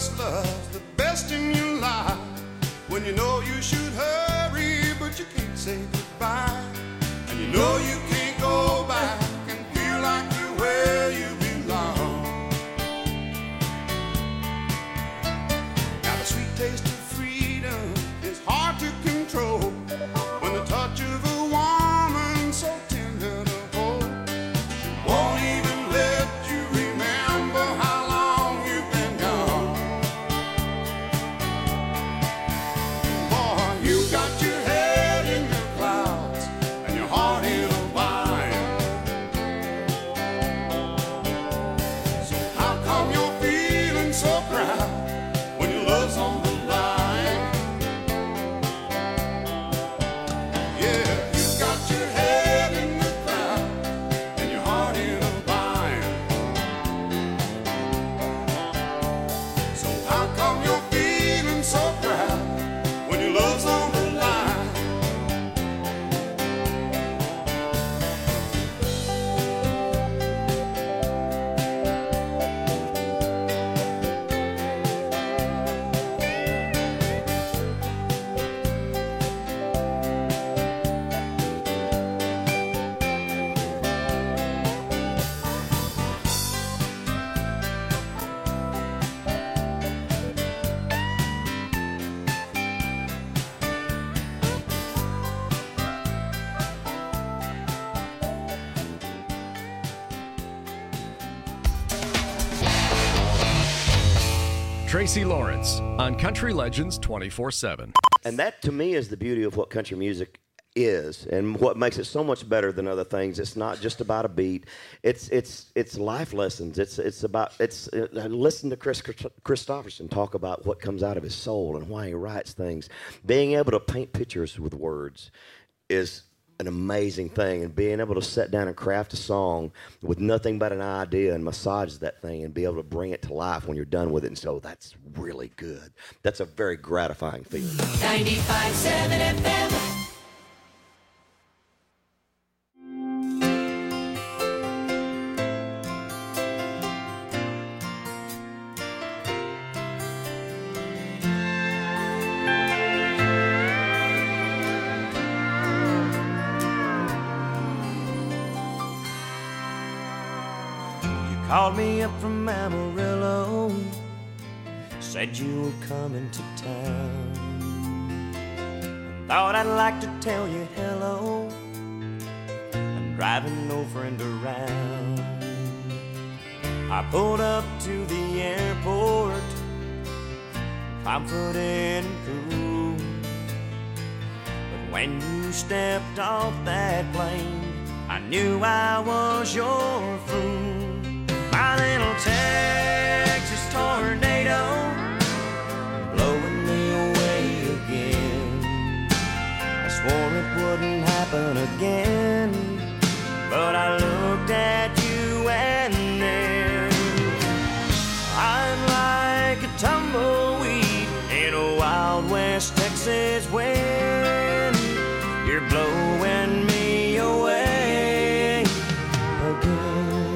best love's the best in your life. When you know you should hurry, but you can't say goodbye. And you know you can't go back and feel like you're where you belong. Got a sweet taste of freedom, it's hard to control. When the touch of a woman so tender to hold, she won't even let you remember how long you've been gone. Boy, you got your head in the clouds and your heart in a bind. So how come you're feeling so proud when your love's on the line? Yeah, you got your head in the clouds and your heart in a bind. So how come you're feeling so proud when your love's on the line? Tracy Lawrence on Country Legends 24/7. And that, to me, is the beauty of what country music is, and what makes it so much better than other things. It's not just about a beat. It's life lessons. Listen to Chris Christopherson talk about what comes out of his soul and why he writes things. Being able to paint pictures with words is an amazing thing, and being able to sit down and craft a song with nothing but an idea and massage that thing and be able to bring it to life when you're done with it. And so that's really good. That's a very gratifying feeling. 95.7 FM. Called me up from Amarillo, said you were coming to town. Thought I'd like to tell you hello, I'm driving no friend around. I pulled up to the airport, confident and cool, but when you stepped off that plane, I knew I was your fool. My little Texas tornado, blowing me away again. I swore it wouldn't happen again, but I looked at you and then I'm like a tumbleweed in a Wild West Texas wind. You're blowing me away again.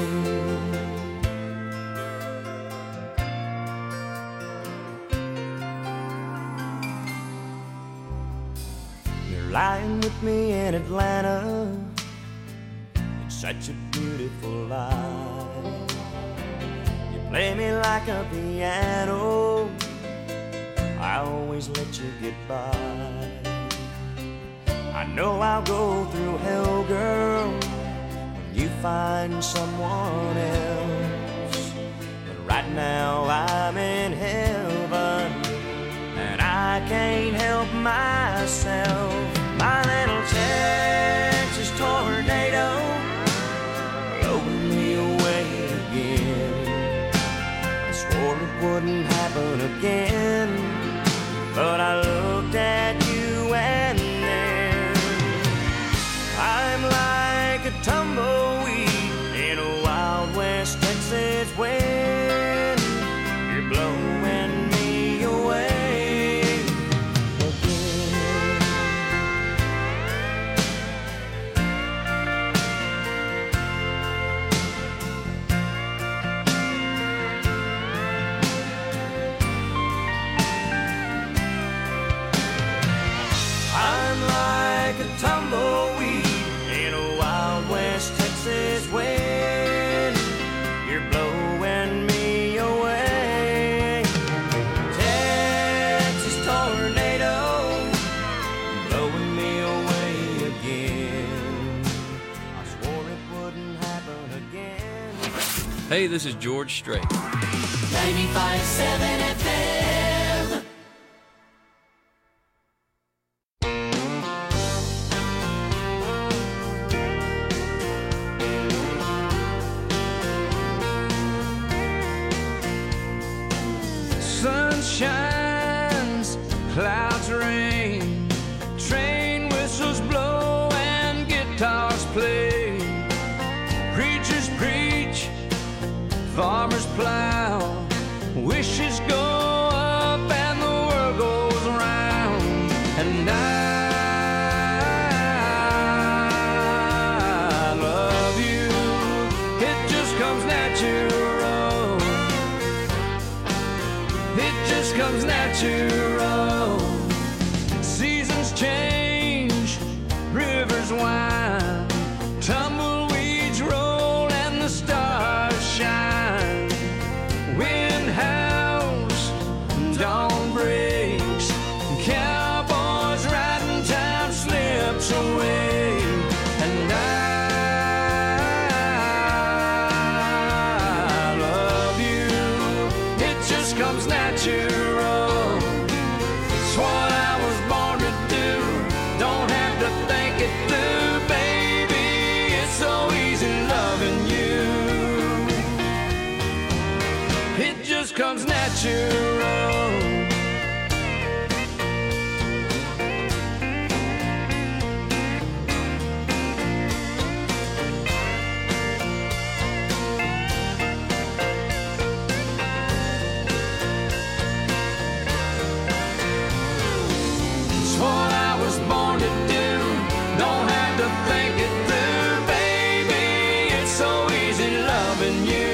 Lying with me in Atlanta, it's such a beautiful life. You play me like a piano, I always let you get by. I know I'll go through hell, girl, when you find someone else. But right now I'm in heaven, and I can't help myself. My little Texas tornado, blowing me away again. I swore it wouldn't happen again, but I looked at you and then I'm like a tumbleweed in a Wild West Texas wind. You're blowing me away. Hey, this is George Strait. 95.7 FM. Sun shines, clouds rain, train whistles blow and guitars play. Preachers preach, farmers plow, wishes go up and the world goes round. And I love you, it just comes natural. It just comes natural. Seasons change, rivers wind, tumbleweeds roll and the stars shine. Wind howls, dawn breaks, cowboys riding, time slips away. And I love you, it just comes natural. It's what I was born to do, don't have to think it through, baby. It's so easy loving you. It just comes natural. It's what I was born to do, don't have to think it through, baby. It's so easy loving you.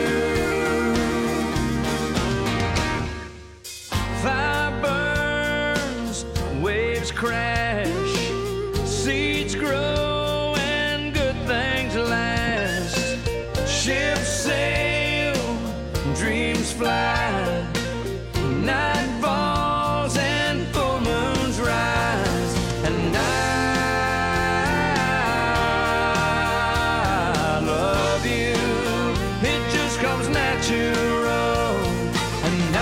Fire burns, waves crash, seeds grow and good things last. Ships sail, dreams fly, night falls and full moons rise. And I love you, it just comes natural. And I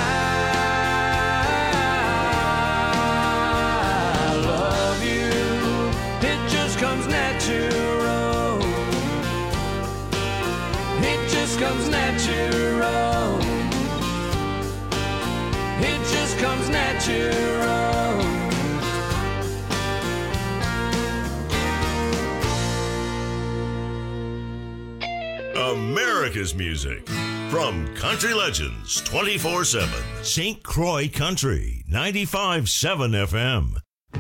love you, it just comes natural. It just comes natural. It just comes natural. America's music from Country Legends 24/7. St. Croix Country 95.7 FM.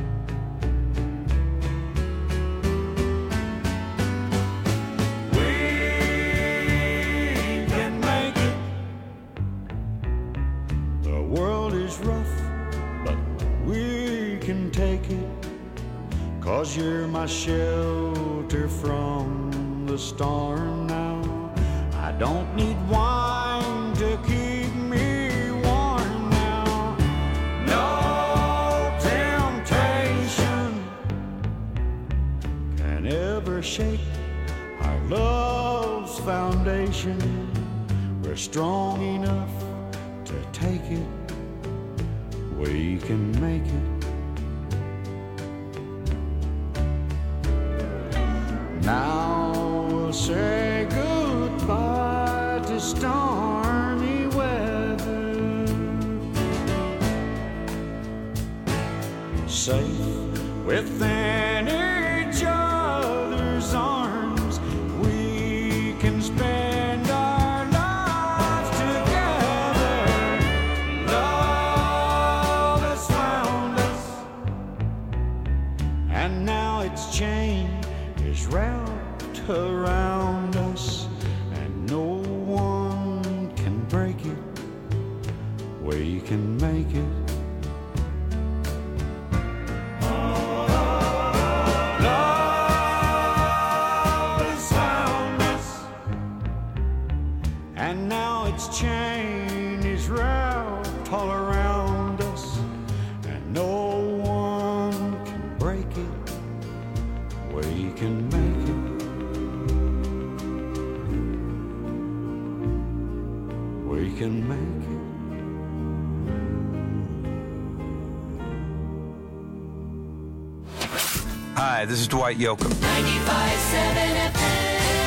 We can make it. The world is rough, but we can take it. 'Cause you're my shelter from the storm now. I don't need wine to keep me warm now. No temptation can ever shake our love's foundation. We're strong enough to take it. We can make it. Now we'll say goodbye to stormy weather. Safe within each other's arms, we can spend our lives together. Love has found us, and now its chain is wrapped around us, and no one can break it. We can make it. Love has found us, and now its chain is wrapped all around us, and no one can break it. We can make it. we can make it. Hi, this is Dwight Yoakam. 95.7 FM.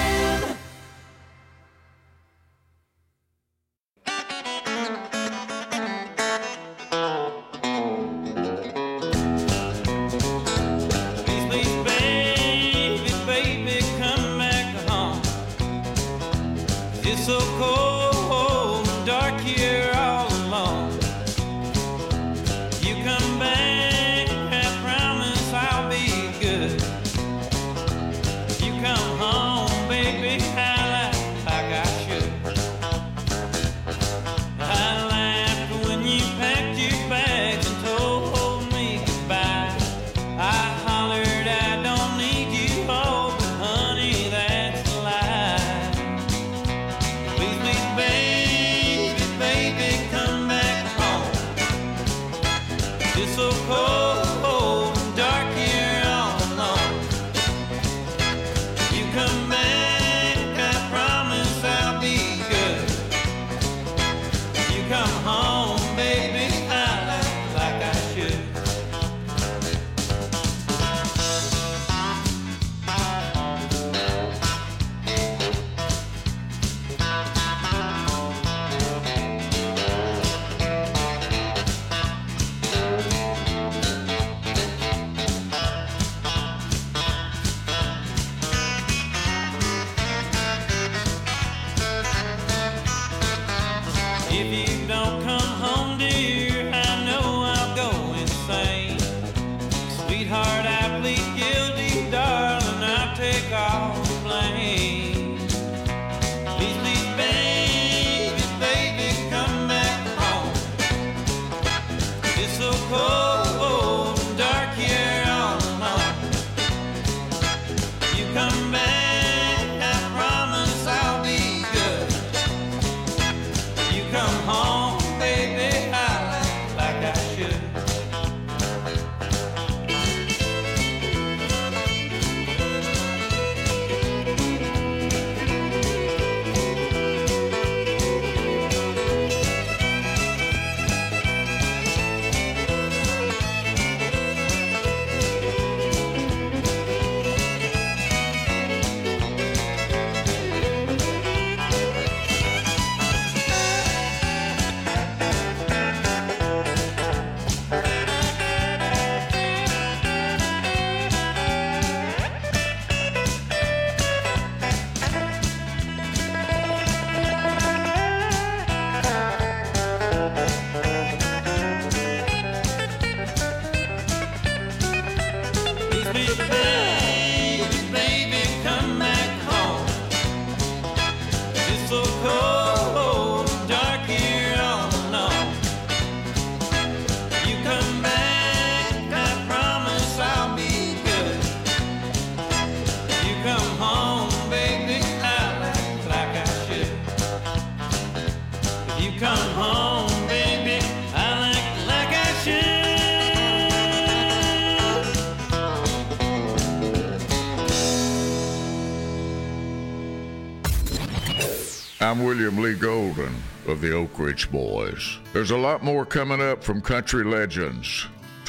I'm William Lee Golden of the Oak Ridge Boys. There's a lot more coming up from Country Legends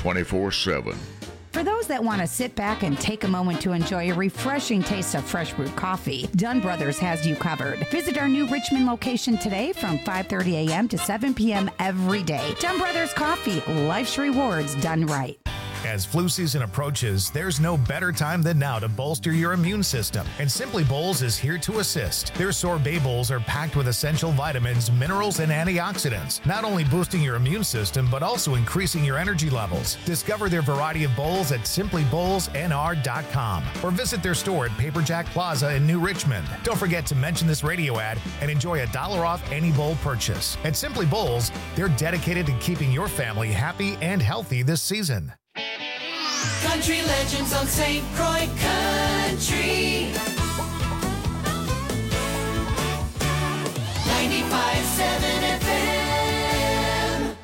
24/7. For those that want to sit back and take a moment to enjoy a refreshing taste of fresh brewed coffee, Dunn Brothers has you covered. Visit our new Richmond location today from 5:30 a.m. to 7 p.m. every day. Dunn Brothers Coffee, life's rewards done right. As flu season approaches, there's no better time than now to bolster your immune system, and Simply Bowls is here to assist. Their sorbet bowls are packed with essential vitamins, minerals, and antioxidants, not only boosting your immune system, but also increasing your energy levels. Discover their variety of bowls at simplybowlsnr.com or visit their store at Paperjack Plaza in New Richmond. Don't forget to mention this radio ad and enjoy $1 off any bowl purchase. At Simply Bowls, they're dedicated to keeping your family happy and healthy this season. Country Legends on St. Croix Country 95.7 FM.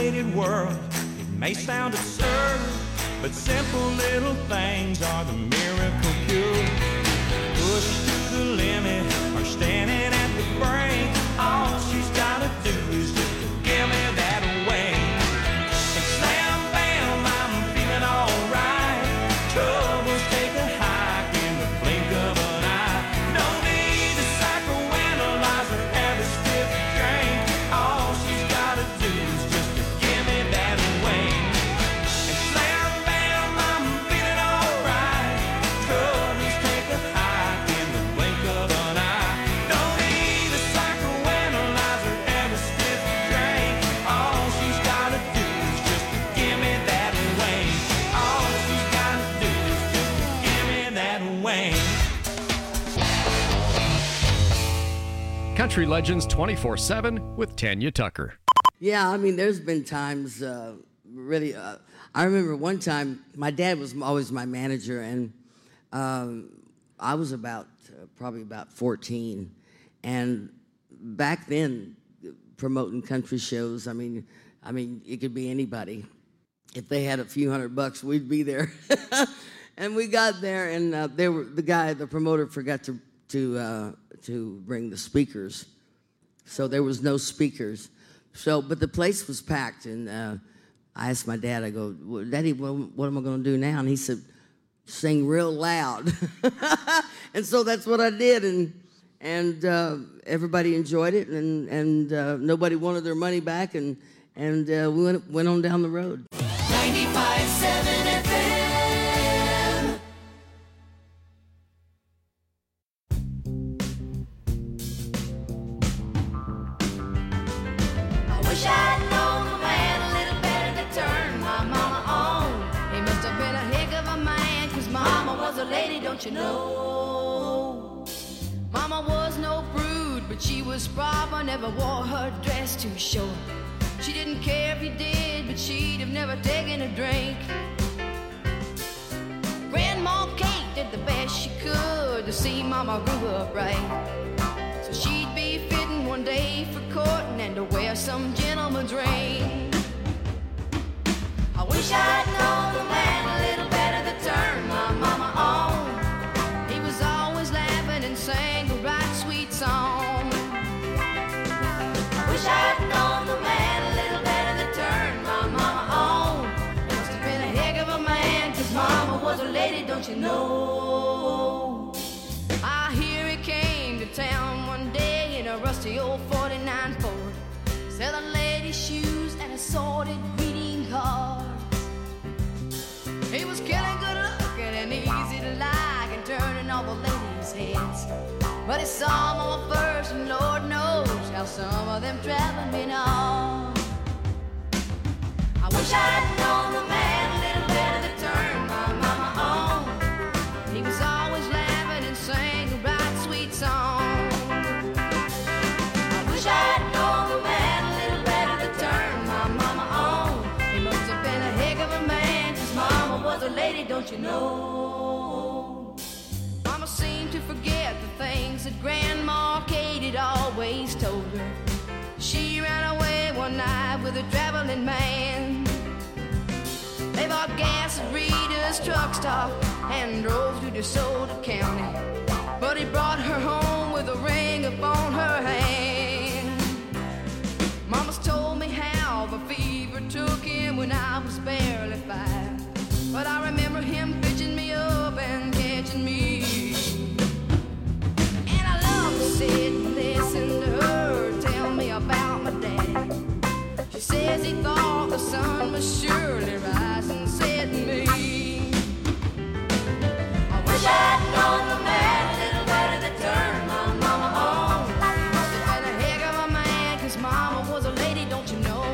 complicated world. It may sound absurd, but simple little things are the miracle cure. Pushed to the limit or standing at the brink, all she's gotta do is just give me that wing. And slam bam, I'm feeling alright. Troubles take a hike in the blink of an eye. No need to psychoanalyze or have a stiff drink. All she's gotta do is just give me that wing. And slam bam, I'm feeling alright. Troubles take a hike in the blink of an eye. No need to psychoanalyze or have a stiff drink. All she's gotta do is just give me that wing. All she's gotta do is just give me that wing. Country Legends 24/7 with Tanya Tucker. Yeah, I mean, there's been times, really. I remember one time, my dad was always my manager, and I was probably about 14. And back then, promoting country shows, I mean, it could be anybody. If they had a few $100, we'd be there. And we got there, and the promoter forgot to bring the speakers, so there was no speakers. But the place was packed, and I asked my dad, I go, well, Daddy, what am I going to do now? And he said, sing real loud. And so that's what I did, and everybody enjoyed it, and nobody wanted their money back, and we went on down the road. 95.7 FM. Wish I'd known the man a little better to turn my mama on. He must have been a heck of a man, 'cause mama was a lady, don't you know? Mama was no prude, but she was proper, never wore her dress too short. She didn't care if you did, but she'd have never taken a drink. Grandma Kate did the best she could to see mama grew up right. So she'd be fitting one day for courting and to wear some gentleman's ring. I wish I'd known the man a little better to turn my mama on. He was always laughing and sang a right sweet song. Wish I'd known the man a little better to turn my mama on. He must have been a heck of a man, 'cause mama was a lady, don't you know? I hear he came to town one day in a rusty old 49 Ford, selling ladies' shoes and assorted greeting cards. He was killing good looking and easy to like and turning all the ladies' heads. But he saw mama first, and Lord knows how some of them traveling been on. I wish I'd known the man a little better to turn my mama on. He was always laughing and sang a right sweet song. I wish I'd known the man a little better to turn my mama on. He must have been a heck of a man, 'cause mama was a lady, don't you know? Mama seemed to forget the things that Grandma Kate had always told her. She ran away one night with a traveling man. They bought gas at Rita's truck stop and drove to DeSoto County. But he brought her home with a ring upon her hand. Mama's told me how the fever took him when I was barely 5. But I remember him pitching me up and catching me. And I love to sit and listen to her tell me about my daddy. She says he thought the sun was surely rising, said to me. I wish I'd known the man a little better to turn my mama on. He must have been a heck of a man, 'cause mama was a lady, don't you know?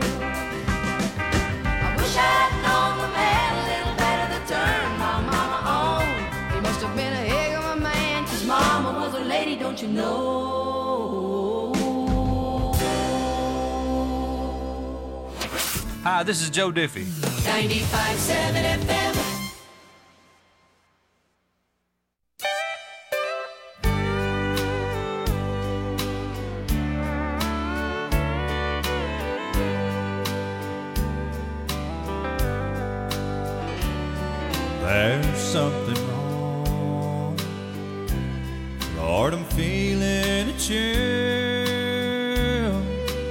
I wish I'd known the man a little better to turn my mama on. He must have been a heck of a man, 'cause mama was a lady, don't you know? Hi, this is Joe Diffie. 95.7 FM. there's something wrong. Lord, I'm feeling a chill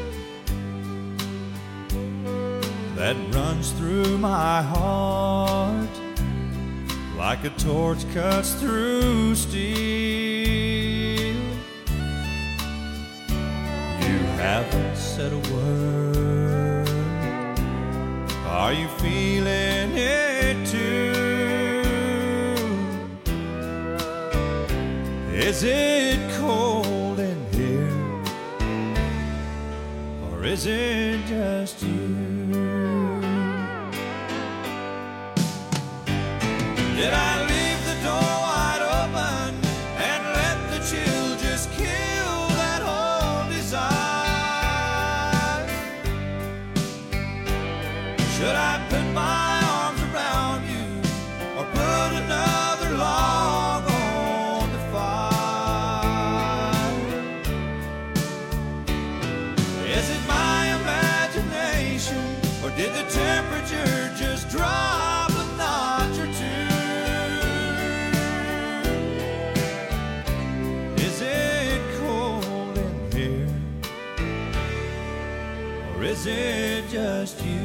that runs through my heart like a torch cuts through steel. You haven't said a word. Are you feeling it too? Is it cold in here? Or is it just you? Did I leave the door wide open and let the chill just kill that whole desire? Should I put my arms around you or put another log on the fire? Is it my imagination or did the temperature just drop a notch or two? Is it just you?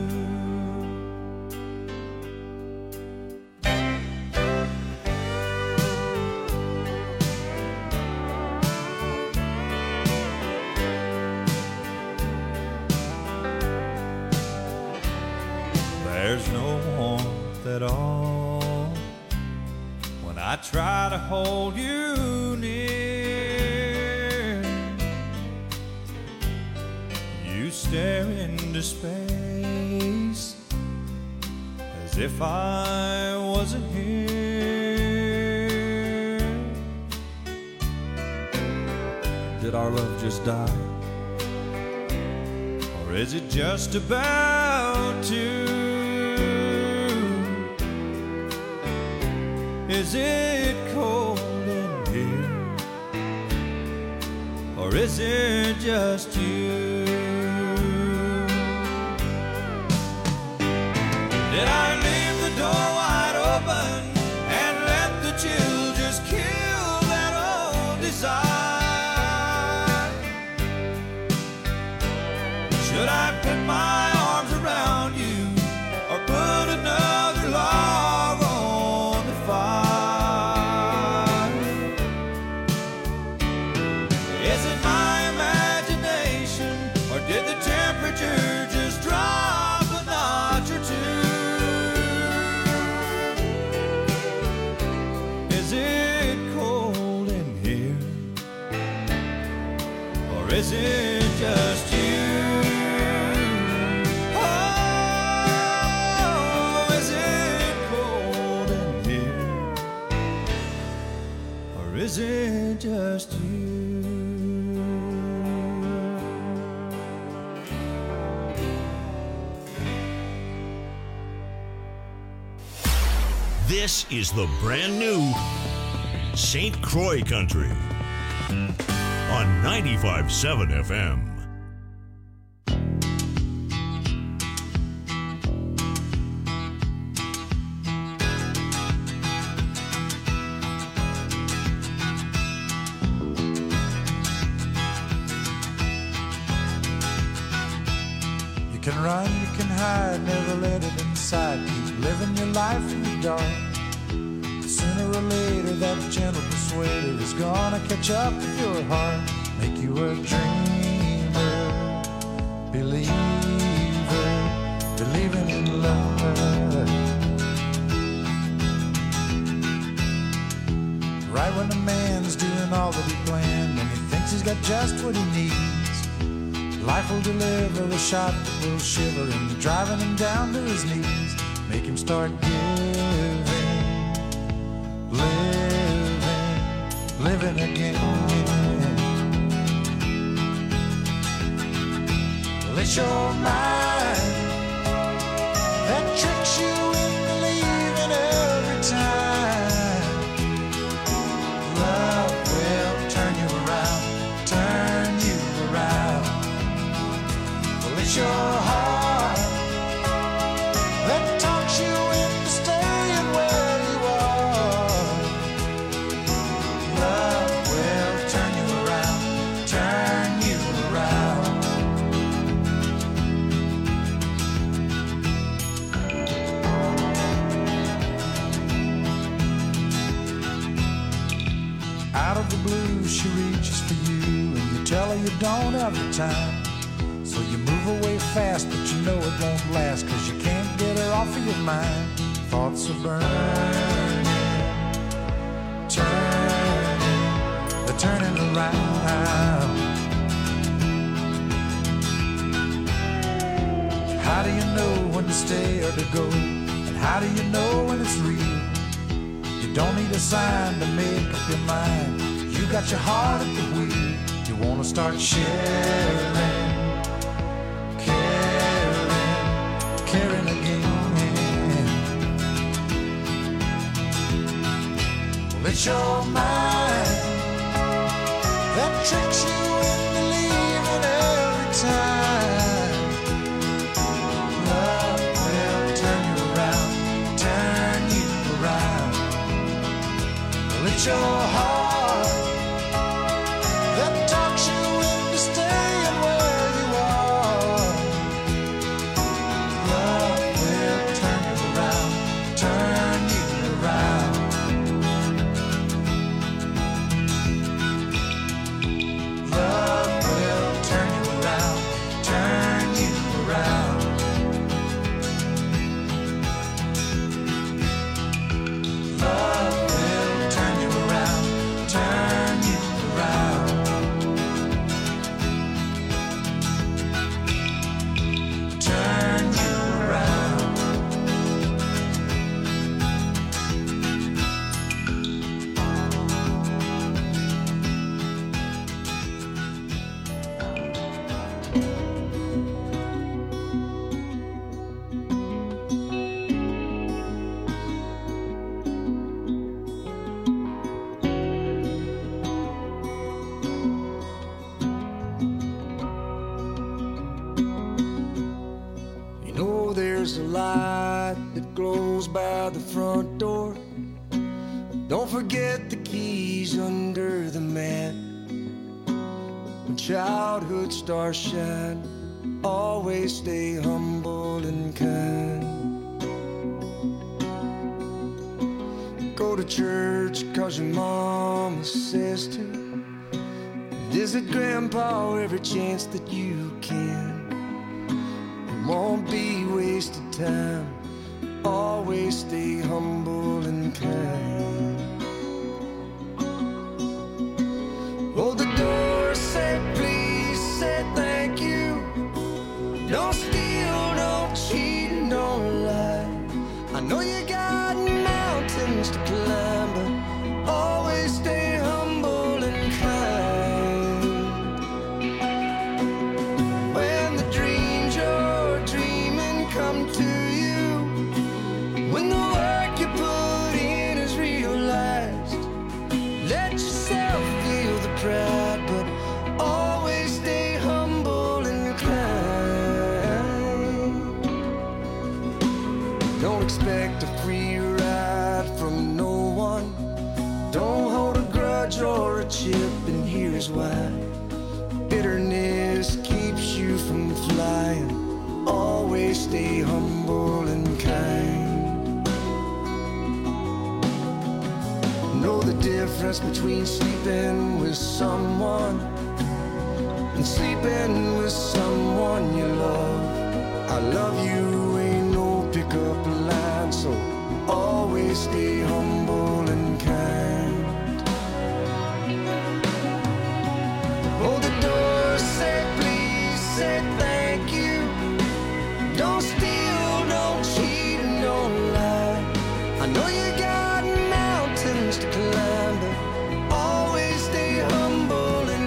There's no warmth at all when I try to hold you near. You stare into space as if I wasn't here. Did our love just die? Or is it just about to? Is it cold in here? Or is it just you? Did I leave the door wide open and let the chill just kill that old desire? Should I put my arms around you or put another log on the fire? Is it my imagination or did the temperature just drop a notch or two? Is it cold in here? Or is it just you? Oh, is it cold in here? Or is it just you? This is the brand new St. Croix Country on 95.7 FM. You can run, you can hide, never let it inside. Keep living your life in the dark. Sooner or later that gentle persuader is gonna catch up with your heart. Make you a dreamer, believer, believing in love. Right when a man's doing all that he planned and he thinks he's got just what he needs, life will deliver a shot that will shiver him, driving him down to his knees. Make him start giving, living again. Well, it's your mind that tricks you in believing every time. Love will turn you around, turn you around. Well, it's your heart that talks you into staying where the blues, she reaches for you, and you tell her you don't have the time. So you move away fast, but you know it won't last, 'cause you can't get her off of your mind. Thoughts are burning, turning, they're turning around. How do you know when to stay or to go? And how do you know when it's real? You don't need a sign to make up your mind. You got your heart at the wheel. You wanna start sharing, caring again. Well, it's your mind that tricks you into believing every time. Love will turn you around, turn you around. Well, it's your heart that talks you into staying where you are. Love will turn you around, turn you around. Love will turn you around, turn you around. Love will turn you around, turn you around. Turn you around. You know there's a light that glows by the front door. Don't forget the keys under the mat. When childhood stars shine, always stay humble and kind. Go to church 'cause your mama says to. Visit grandpa every chance that you can. It won't be wasted time. Always stay humble and kind. Hold the door, say please, say thank you. Don't steal, don't cheat, and don't lie. I know you got mountains to climb, but always stay humble and kind. When the dreams you're dreaming come to you, when the work you put in is realized, let yourself feel the pride, but always stay humble and kind. Don't expect a free ride from no one. Don't hold a grudge or a chip, and here's why. Bitterness keeps you from flying. Always stay humble and kind. Know the difference between sleeping with someone and sleeping with someone you love. I love you ain't no pickup line, so always stay humble and kind. Hold the door, say please, say thank you. Don't steal, don't cheat, and don't lie. I know you got mountains to climb, but always stay humble and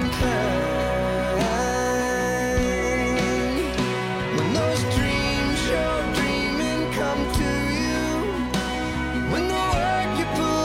kind. When those dreams you're dreaming come to you, when the work you put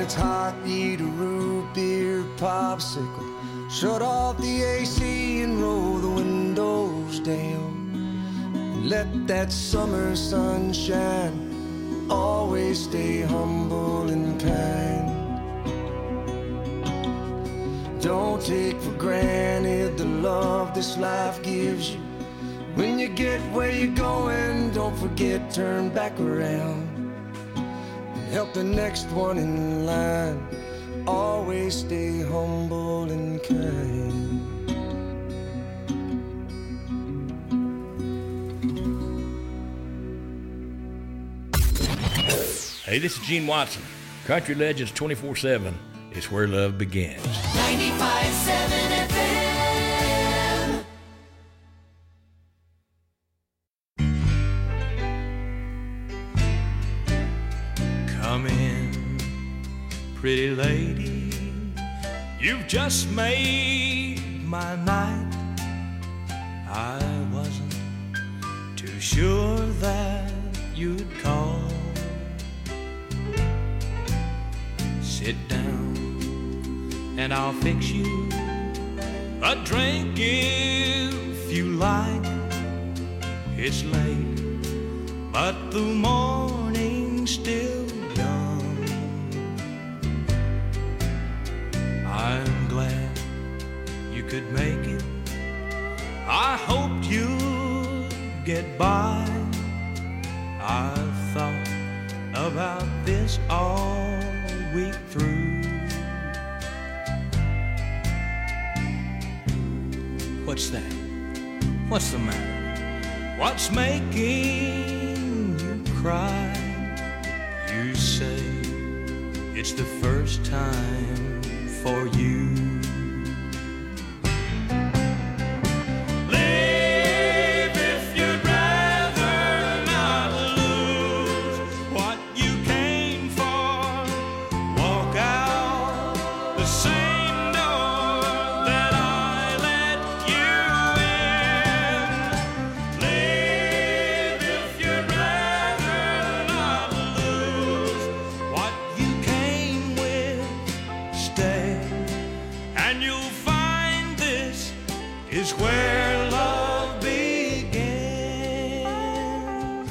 it's hot, eat a root beer popsicle. Shut off the AC and roll the windows down. And let that summer sunshine always stay humble and kind. Don't take for granted the love this life gives you. When you get where you're going, don't forget, turn back around. And help the next one in line always stay humble and kind. Hey, this is Gene Watson. Country Legends 24/7 is where love begins. 95.7 FM. Come in, pretty lady, you've just made my night. I wasn't too sure that you'd call. Sit down and I'll fix you a drink if you like. It's late, but the morning's still young. I'm glad you could make it. I hoped you'd get by. I've thought about this all week through. What's that? What's the matter? What's making you cry? You say it's the first time for you. Leave if you'd rather not lose what you came for. Walk out the same door that I let you in. Leave if you'd rather not lose what you came with. Stay, and you'll find this is where love begins.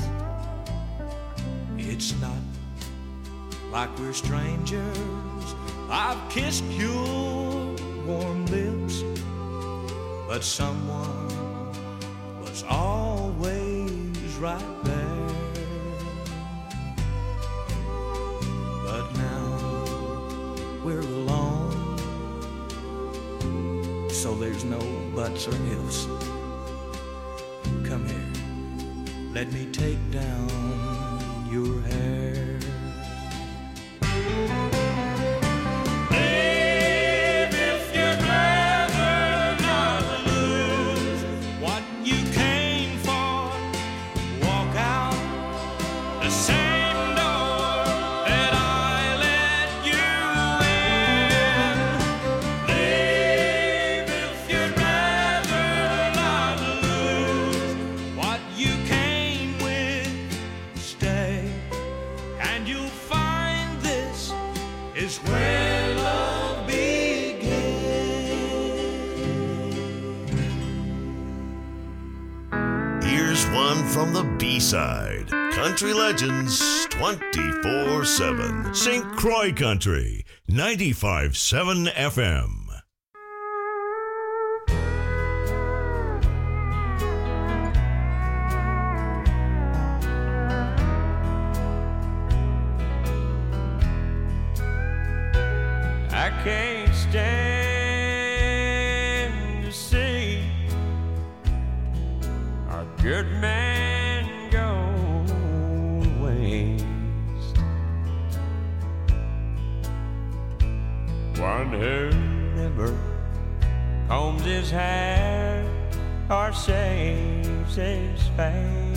It's not like we're strangers. I've kissed your warm lips, but someone was always right there. But now we're alone, so there's no buts or ifs. Come here, let me take down your hair. Babe, if you'd rather not lose what you came for, walk out the same door that I let you in. Babe, if you'd rather not lose what you came with, stay, and you'll find this is where love begins. Here's one from the B-side. Country Legends 24/7. St. Croix Country 95.7 FM. I can't stand to see a good man go waste. One who never combs his hair or shaves his face.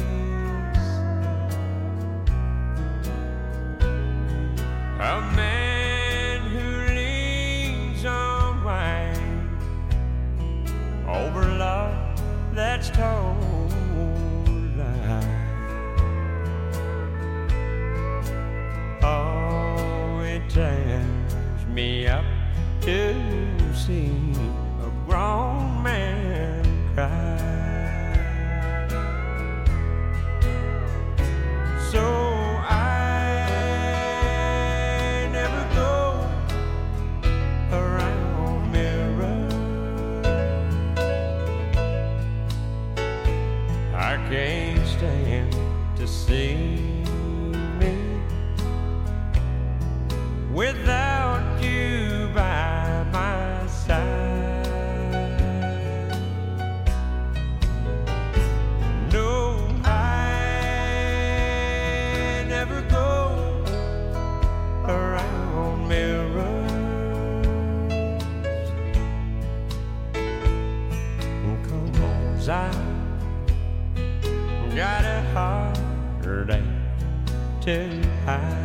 A man who leans on wine over love that's told lie. Oh, it tears too high.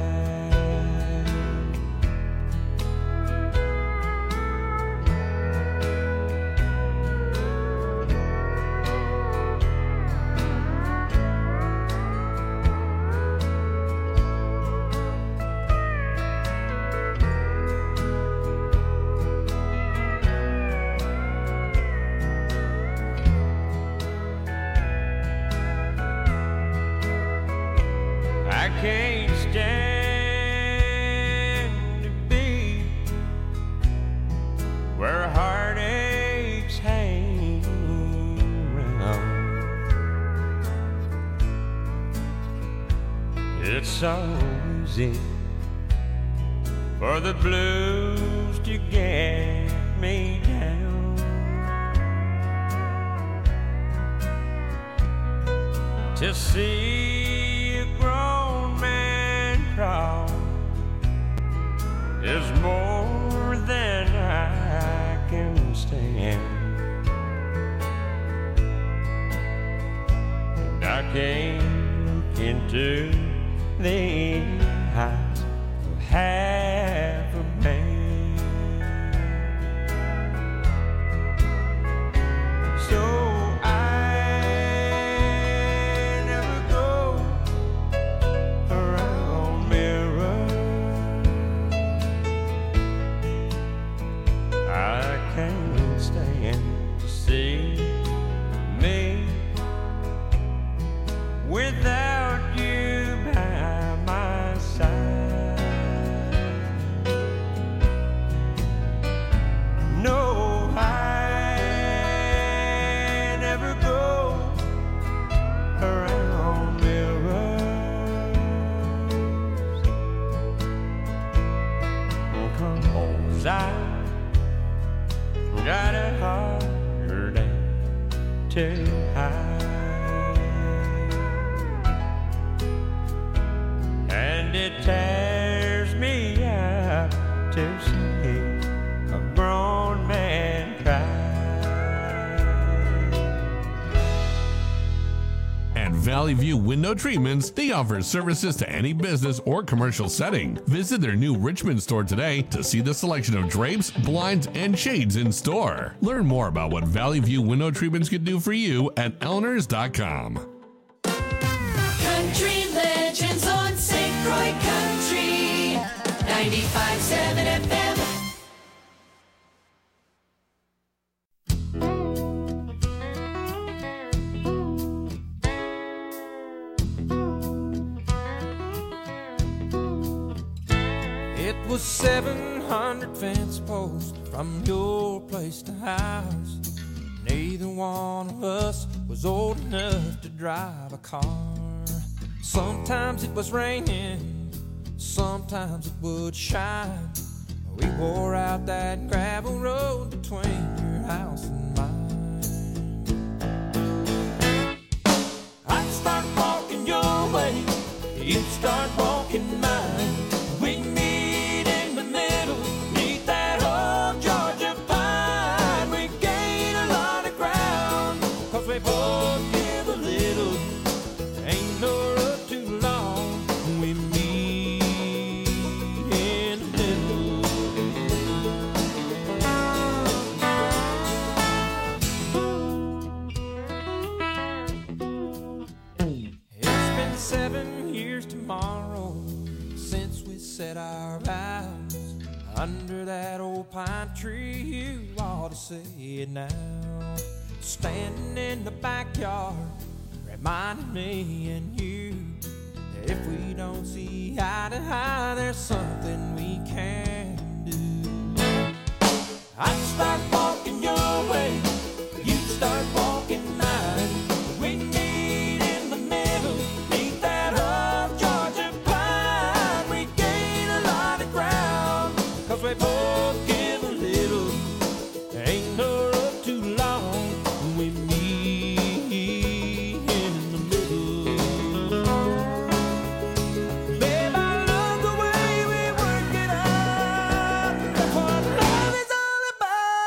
I can't stand to be where heartaches hang around. It's so easy for the blues to get me down, to see a grown man cry is more than I can stand. And I can't look into the eyes of half a man. So I never go around mirrors. I can't stand to see me without you by my side. No, I never go around mirrors, 'cause I got a harder day to hide, and it tears me up to see a grown man cry. At Valley View Window Treatments, they offer services to any business or commercial setting. Visit their new Richmond store today to see the selection of drapes, blinds, and shades in store. Learn more about what Valley View Window Treatments can do for you at Elners.com. Country Legends on St. Croix Country 95.7 FM. It was 700 fence posts from your place to ours. Neither one of us was old enough to drive a car. Sometimes it was raining, sometimes it would shine. We wore out that gravel road between your house and mine. I'd start walking your way, you'd start walking mine. We'd meet in the middle, meet that old Georgia pine. We gain a lot of ground, 'cause we both give a little. Ain't no road too long, we meet in the middle. It's been 7 years tomorrow since we said our vows under that old pine tree. You ought to say it now. Standing in the backyard, reminding me and you that if we don't see eye to eye, there's something we can do. I'd start walking your way, you'd start walking mine. We meet in the middle, meet that old Georgia pine. We gain a lot of ground, 'cause we both give a little. Ain't no road too long, we meet in the middle. Babe, I love the way we work it out. That's what love is all about.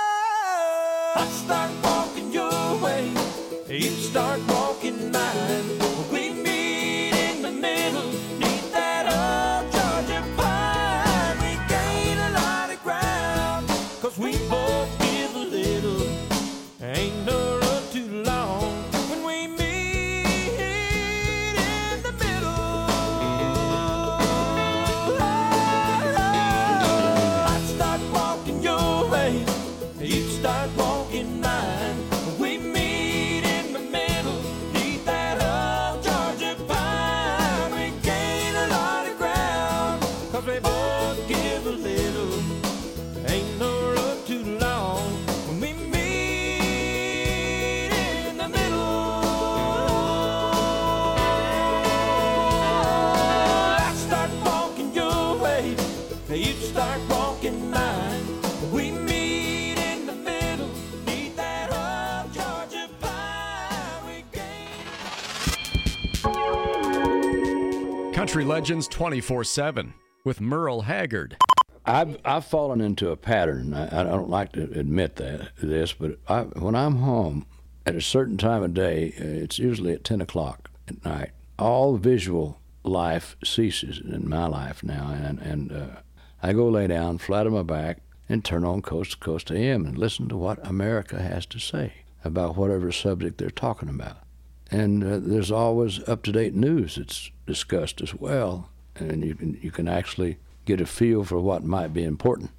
Country Legends 24/7 with Merle Haggard. I've fallen into a pattern. I don't like to admit this, but when I'm home at a certain time of day, it's usually at 10 o'clock at night, all visual life ceases in my life now, and I go lay down flat on my back and turn on Coast to Coast AM and listen to what America has to say about whatever subject they're talking about. And there's always up-to-date news that's discussed as well, and you can actually get a feel for what might be important.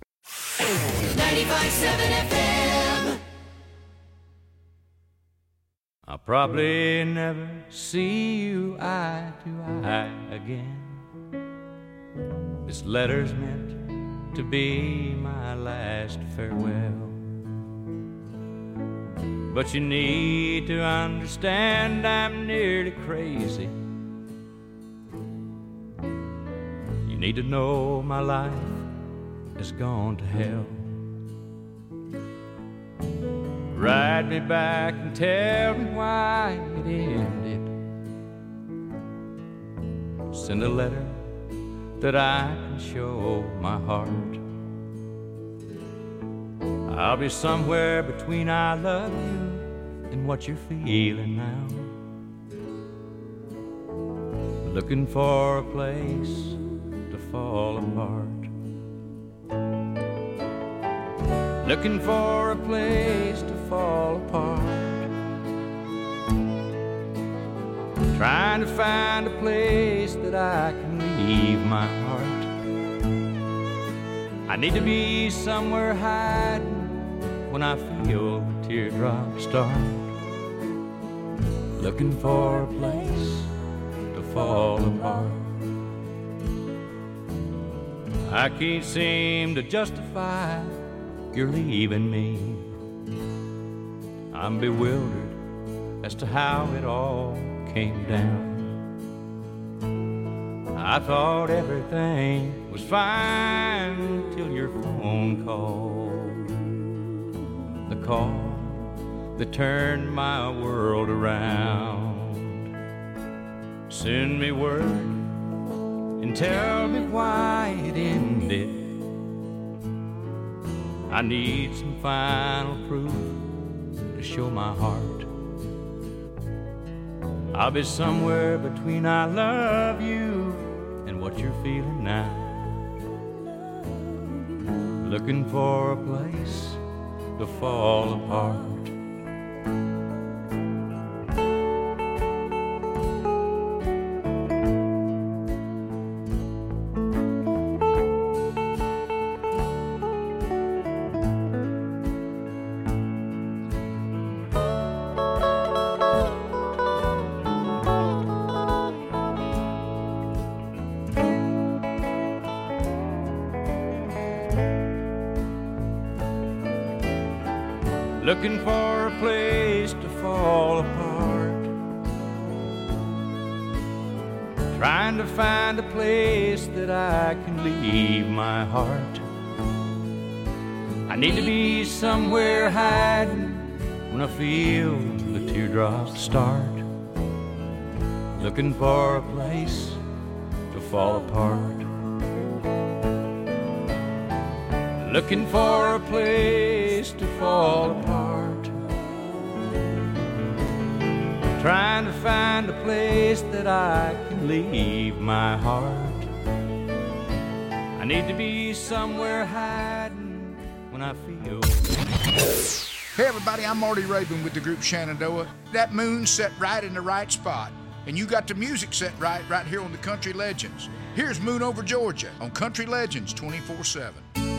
95.7 FM. I'll probably never see you eye to eye again. This letter's meant to be my last farewell. But you need to understand I'm nearly crazy. You need to know my life has gone to hell. Write me back and tell me why it ended. Send a letter that I can show my heart. I'll be somewhere between I love you and what you're feeling now. Looking for a place to fall apart. Looking for a place to fall apart. Trying to find a place that I can leave my heart. I need to be somewhere hiding when I feel the teardrops start. Looking for a place to fall apart. I can't seem to justify you're leaving me. I'm bewildered as to how it all came down. I thought everything was fine till your phone called. The call that turned my world around. Send me word and tell me why it ended. I need some final proof to show my heart. I'll be somewhere between I love you and what you're feeling now. Looking for a place to fall apart. Looking for a place to fall apart. Trying to find a place that I can leave my heart. I need to be somewhere hiding when I feel the teardrops start. Looking for a place to fall apart. Looking for a place to fall apart. Trying to find a place that I can leave my heart. I need to be somewhere hiding when I feel. Hey everybody, I'm Marty Raven with the group Shenandoah. That moon set right in the right spot. And you got the music set right here on the Country Legends. Here's Moon Over Georgia on Country Legends 24/7.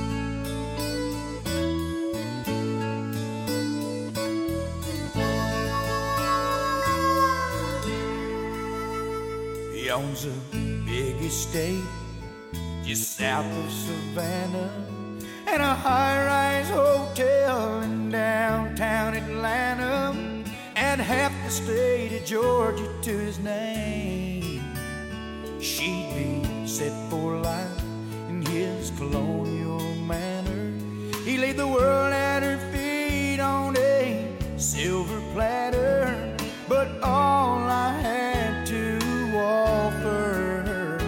He owns a big estate just south of Savannah and a high-rise hotel in downtown Atlanta and half the state of Georgia to his name. She'd be set for life in his colonial manor. He laid the world at her feet on a silver platter, but all I had to offer her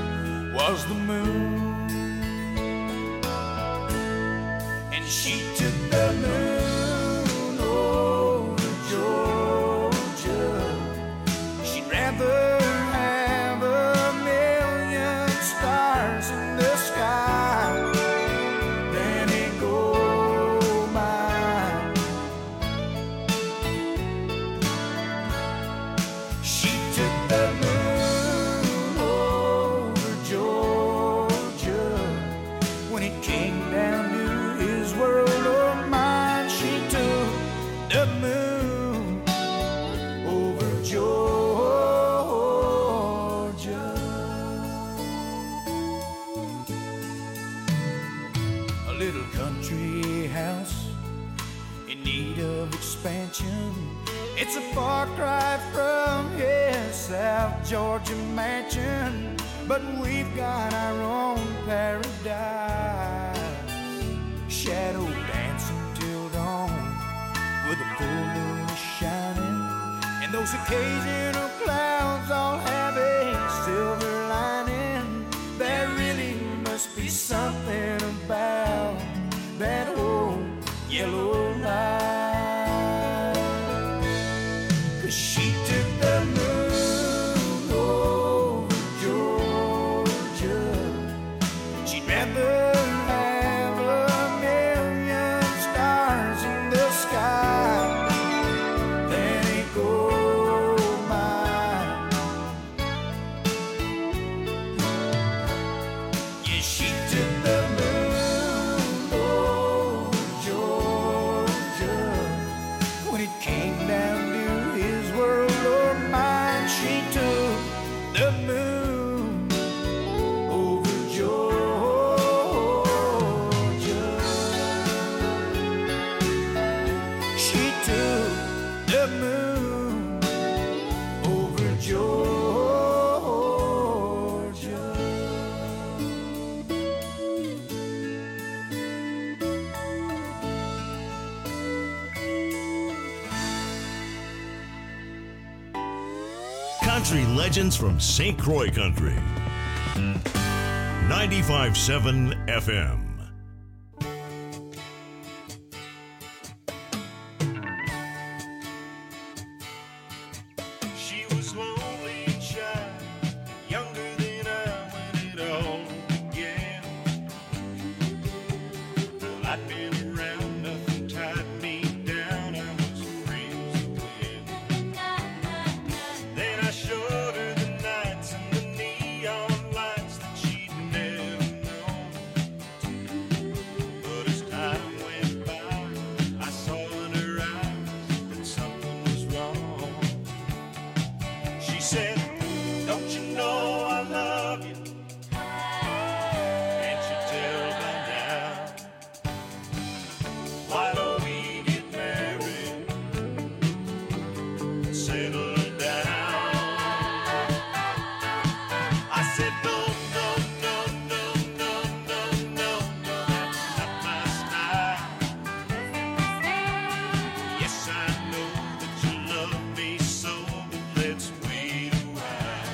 little country house in need of expansion. It's a far cry from his South Georgia mansion, but we've got our own paradise. Shadow dancing till dawn with a full moon shining, and those occasional clouds all have a silver lining. There really must be something about that old yellow light. 'Cause she took the moon over Georgia. She'd rather have a million stars in the sky than a gold mine. Yeah, she took the moon over Georgia. When it came down to his world or mine, she took the moon over Georgia. She took the moon over Georgia. Country legends from St. Croix Country. 95.7 FM. She was lonely and shy, younger than I when it all began. Well, I'd been around, nothing tied me down. I was friends with. Then I showed her the nights and the neon lights that she'd never known. But as time went by, I saw in her eyes that something was wrong. She said, "Don't you know I love you? Can't you tell by now? Why don't we get married and settle down?" I said, "No, no, no, no, no, no, no, no, that's not my style. Yes, I know that you love me so, but let's wait a while."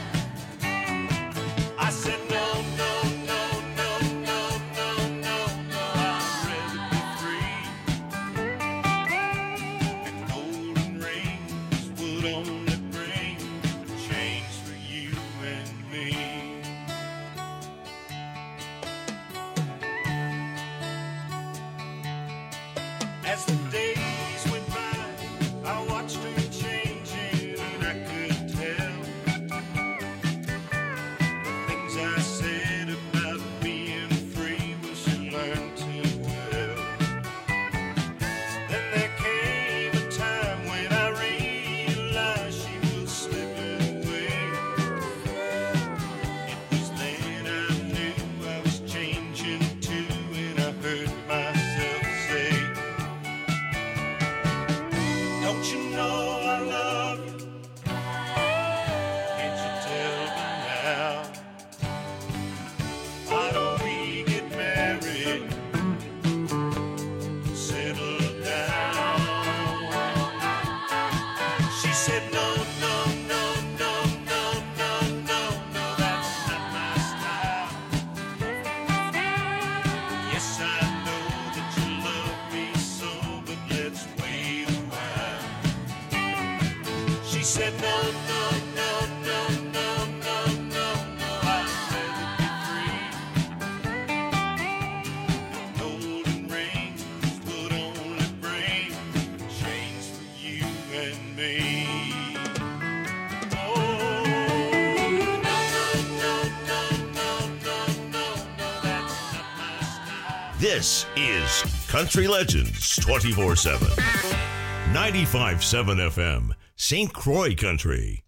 I said, "No, no, no, no, no, no, no, no, I'd rather be free. And golden rings would only bring change for you and me." As the days went by, I watched her changing, and I could tell the things I said about being free, well, she learned too well. Then there came a time when I realized she was slipping away. It was then I knew I was changing too, and I heard myself say, "Don't you know I love you? Can't you tell by now? Why don't we get married, settle down?" She said, "No, no, no, no, no, no, no, no, that's not my style. Yes, I know that you love me so, but let's wait a while." She said, "No, no, no, no, no, no, no, no, I'd rather be free. And golden rings would only bring change for you and me." Oh, no, no, no, no, no, no, no, no, that's not my style. This is Country Legends 24/7. 95.7 FM, St. Croix Country.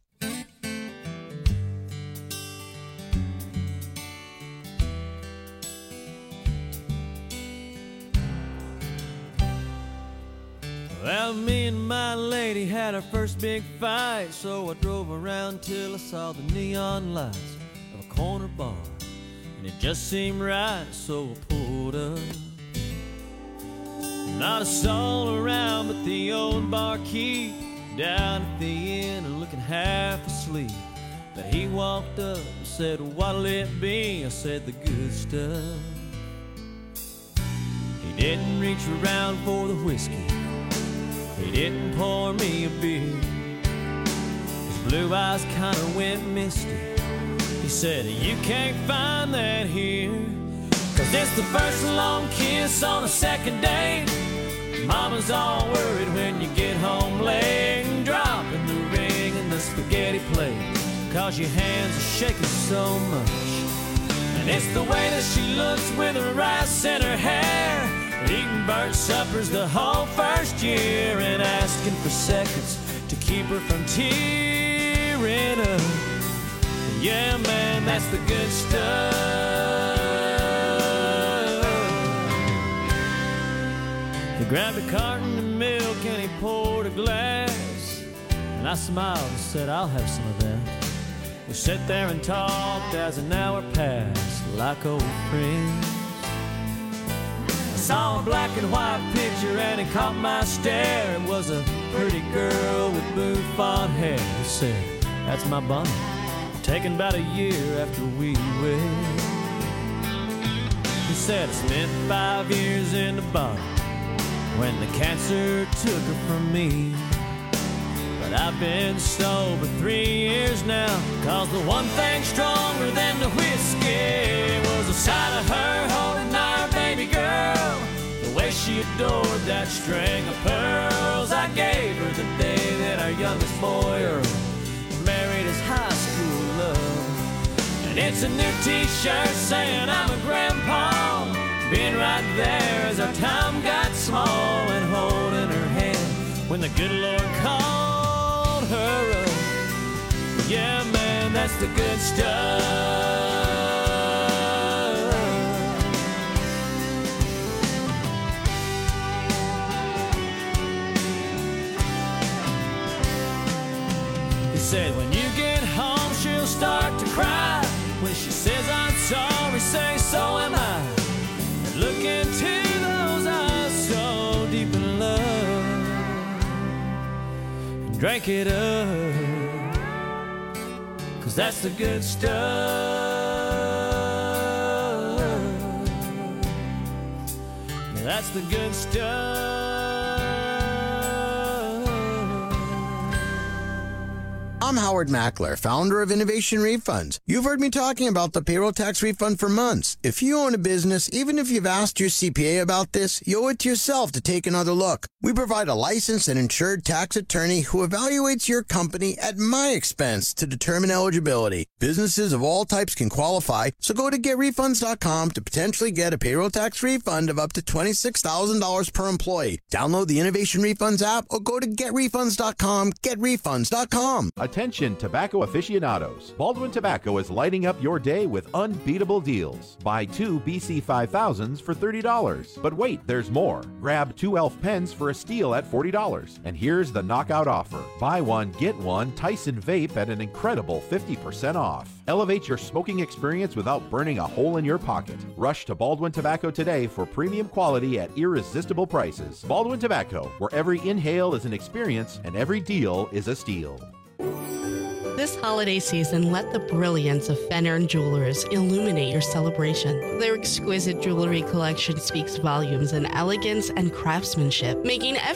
Well, me and my lady had our first big fight, so I drove around till I saw the neon lights of a corner bar, and it just seemed right, so I pulled up. Not a soul around but the old barkeep down at the inn and looking half asleep. But he walked up and said, "What'll it be?" I said, "The good stuff." He didn't reach around for the whiskey, he didn't pour me a beer. His blue eyes kinda went misty. He said, "You can't find that here, 'cause it's the first long kiss on a second date. Mama's all worried when you get home late, and dropping the ring in the spaghetti plate, 'cause your hands are shaking so much. And it's the way that she looks with her rice in her hair, eating bird suppers the whole first year, and asking for seconds to keep her from tearing up. Yeah, man, that's the good stuff." He grabbed a carton of milk and he poured a glass, and I smiled and said, "I'll have some of that." We sat there and talked as an hour passed like old friends. I saw a black and white picture and it caught my stare. It was a pretty girl with bouffant hair. He said, "That's my Bonnie, taken about a year after we wed." He said, "I spent 5 years in the bottom when the cancer took her from me. But I've been sober 3 years now, 'cause the one thing stronger than the whiskey was the sight of her holding our baby girl. The way she adored that string of pearls I gave her the day that our youngest boy, Earl, married his high school love. And it's a new t-shirt saying I'm a grandpa, being right there as our time got small, and holding her hand when the good Lord called her up. Yeah, man, that's the good stuff." He said, "When you get home, she'll start to cry. When she says I'm sorry, say so am I. And look into those eyes so deep in love, and drink it up, 'cause that's the good stuff. Yeah, that's the good stuff." I'm Howard Mackler, founder of Innovation Refunds. You've heard me talking about the payroll tax refund for months. If you own a business, even if you've asked your CPA about this, you owe it to yourself to take another look. We provide a licensed and insured tax attorney who evaluates your company at my expense to determine eligibility. Businesses of all types can qualify, so go to GetRefunds.com to potentially get a payroll tax refund of up to $26,000 per employee. Download the Innovation Refunds app or go to GetRefunds.com, GetRefunds.com. Attention tobacco aficionados. Baldwin Tobacco is lighting up your day with unbeatable deals. Buy 2 BC 5000s for $30. But wait, there's more. Grab 2 Elf pens for a steal at $40. And here's the knockout offer. Buy one, get one Tyson vape at an incredible 50% off. Elevate your smoking experience without burning a hole in your pocket. Rush to Baldwin Tobacco today for premium quality at irresistible prices. Baldwin Tobacco, where every inhale is an experience and every deal is a steal. This holiday season, let the brilliance of Fenner & Jewelers illuminate your celebration. Their exquisite jewelry collection speaks volumes in elegance and craftsmanship, making